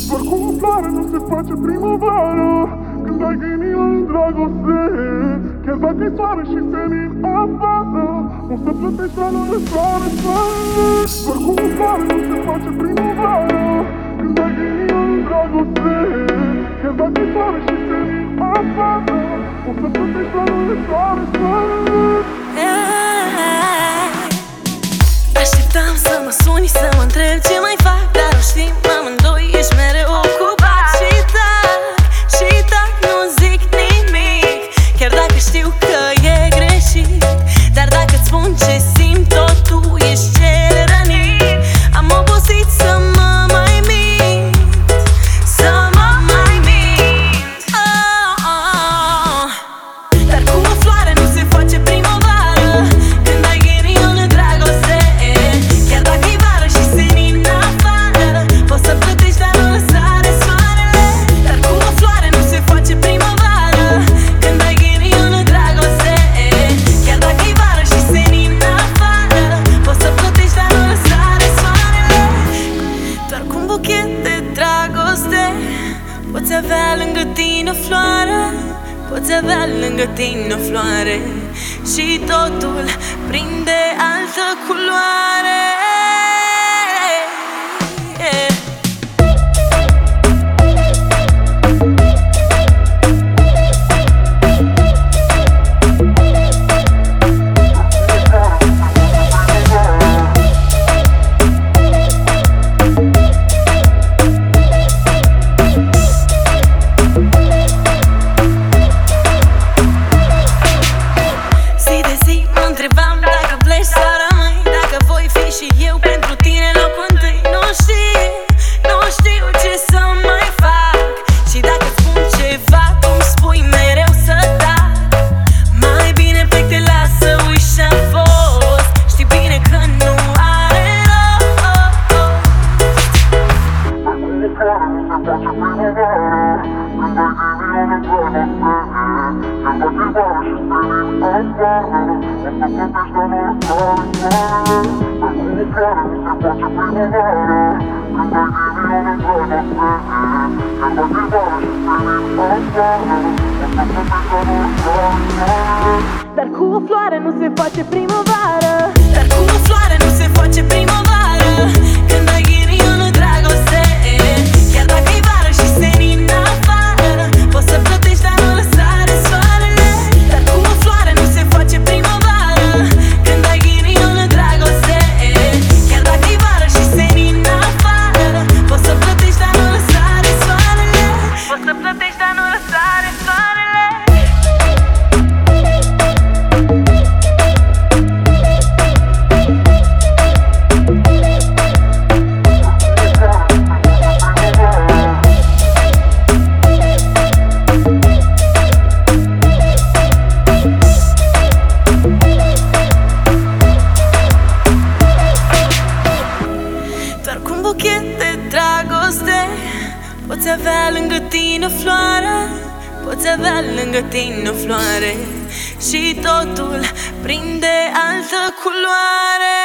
Doar cu o floare nu se face primăvară, când ai inima în dragoste. Chiar dacă-i soare și senin afară, o să plătești la noi soare, soare. Doar cu o floare nu se face primăvară, când ai inima în dragoste. Chiar dacă-i soare și senin afară, o să plătești la noi soare, soare. Așteptam să mă suni, să mă întreb ce mai fac, dar nu știm amândoi, ești mereu ocupat. Și tac, nu zic nimic, chiar dacă știu că e greșit. Dar dacă-ți spun ce simt, tot tu ești cel rănit. Am obosit să mă mai mint, să mă mai mint. Dar cu o floare nu se face primăvară, când ai ghinionul în dragoste. Chiar dacă-i vară și senin afară, poți să plătești, dar nu răsare soarele. Dar cu o floare nu se face primăvară, când ai ghinionul în dragoste. Chiar dacă-i vară și senin afară, poți să plătești, dar nu răsare soarele. Doar cu un buchet de dragoste poți avea lângă tine o floare, poți avea lângă tine o floare, și totul prinde altă culoare. Zi de zi mă întrebam dacă pleci sau rămâi, dacă voi fi și eu pentru tine locul întâi. Nu știu ce să mai fac, și dacă-ți spun ceva, tu îmi spui mereu să tac. Mai bine plec, te las să uiți ce-a fost, știi bine că nu are rost. Dar cu o floare nu se face primăvară, dar cu o floare nu se face primăvară, când ai ghinionul în dragoste. Chiar dacă-i vară și senin afară, poți să plătești, dar nu răsare soarele. Dar cu o floare nu se face primăvară, când ai ghinionul în dragoste. Chiar dacă-i vară și senin afară, poți să plătești, dar nu răsare soarele. Poți să plătești, dar nu răsare soarele. Doar cu un buchet de dragoste poți avea lângă tine o floare, poți avea lângă tine o floare, și totul prinde altă culoare.